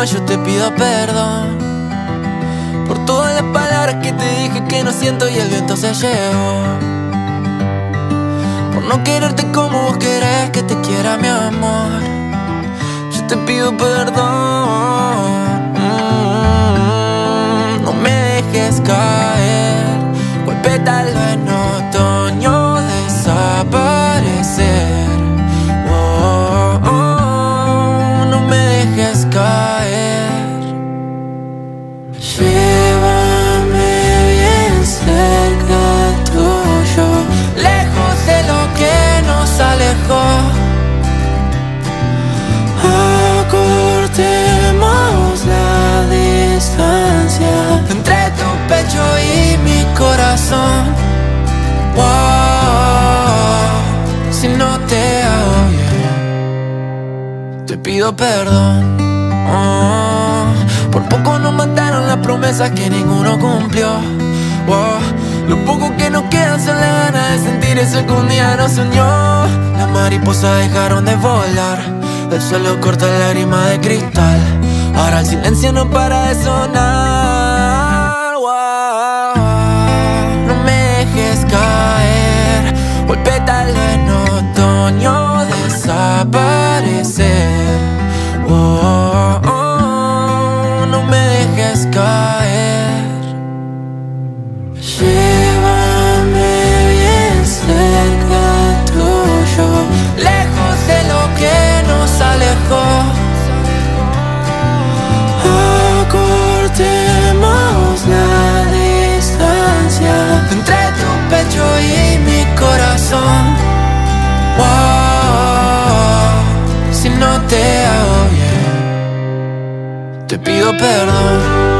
cama yo te pido perdón por todas las palabras que te dije que no siento y el viento se llevó. Por no quererte como vos querés que te quiera, mi amor. Yo te pido perdón. No me dejes caer, cual pétalo en otoño desaparecer. No me dejes caer. Llévame bien cerca tuyo, lejos de lo que nos alejó. Acortemos la distancia entre tu pecho y mi corazón. Si no te hago bien, te pido perdón. Por poco nos mataron las promesas que ninguno cumplió. Lo poco que nos queda son las ganas de sentir eso que un día nos unió. Las mariposas dejaron de volar, el suelo corta lágrimas de cristal. Ahora el silencio no para de sonar. No me dejes caer, o el pétalo en otoño desaparecer. No me dejes caer. Llévame bien cerca tuyo, lejos de lo que nos alejó. Acortemos la distancia entre tu pecho y mi corazón. Si no te hago bien, te pido perdón.